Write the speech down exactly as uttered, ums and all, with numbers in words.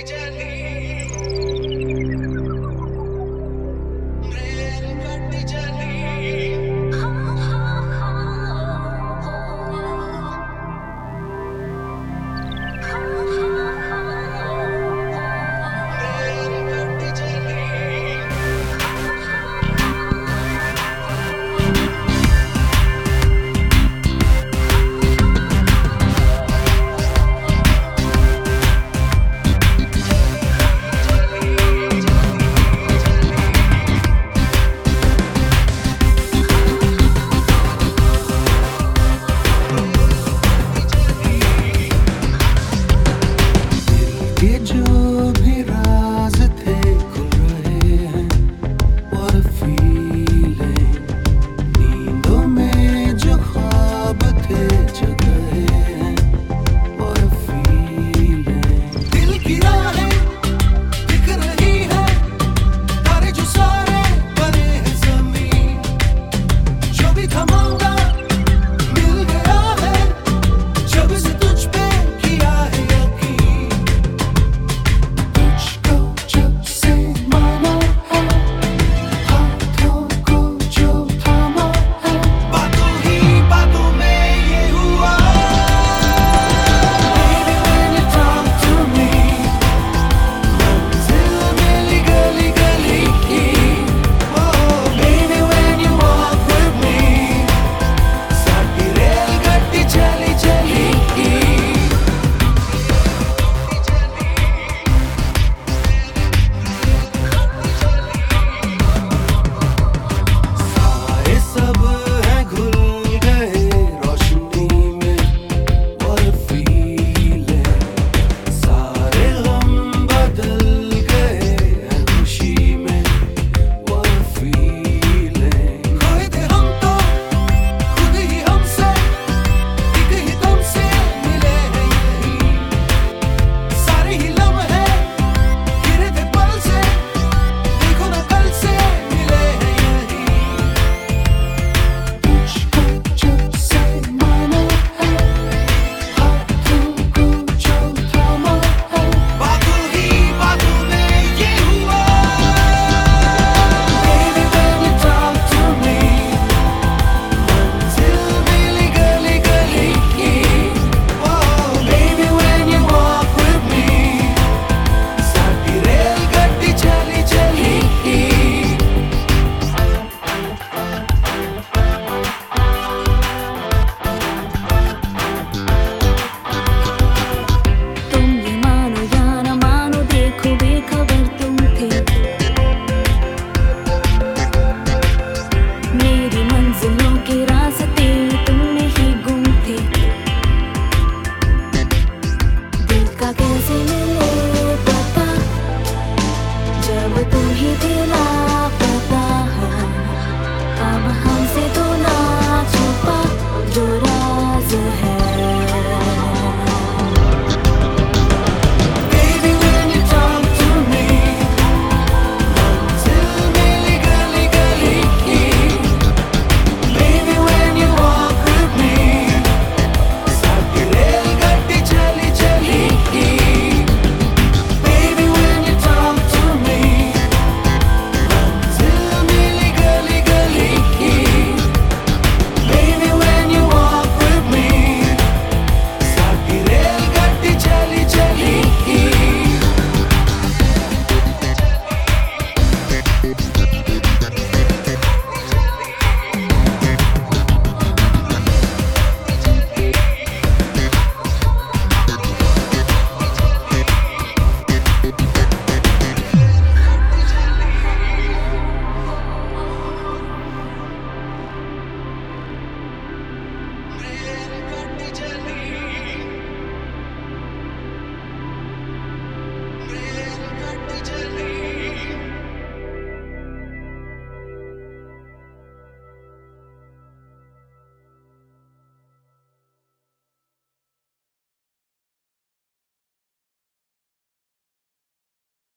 ये जो भी राज थे खुल रहे हैं और फीलें नींदों में जो ख्वाब थे जग रहे हैं और फीलें दिल की राहें दिख रही है तारे जो सारे बने हैं ज़मीं जो भी थमाऊंगा मिल गया है जब से तुझ पे किया है यकीन तुझको जब से माना है हाथों को जो थामा है बातों ही बातों में ये हुआ Baby when you talk to me मंजिल मिली गली गली की Oh baby when you walk with me साथी रेलगाड़ी चली चली की सारे सब हैं घुल गए रोशनी में और फीलें सारे गम बदल गए हैं खुशी में और फीलें खोए थे हम तो खुद ही हमसे एक ही दम से मिले हैं यही सारे ही लम्हे गिरे थे पल से देखो ना कल से मिले हैं यही तुझको जब से माना है हाथों को जो थामा है बातों ही बातों में ये हुआ Baby when you talk to me मंजिल मिली गली गली की Oh baby when you walk with me साथी रेलगाड़ी चली चली की तुम ये मानो या न मानो देखो बेखबर तुम थे मेरी मंजिलों के रास्ते तुमने ही गुम थे दिल का कैसे